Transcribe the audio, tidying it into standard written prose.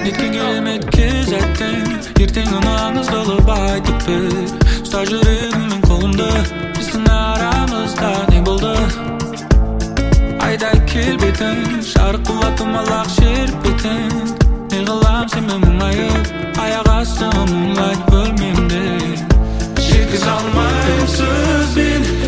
Nеткен керемет кез әттең, ертең оны аңыз қылып айтып бер. Ұста жүрегім мен қолымды, біздің арамызда не болды? Айдай келбетің, жарық қылатын малақ шербетің. Не қылам сенмен мұңайып, аяқ асты мұңлайт бөлмемде. Жеткізе алмайым сөзбен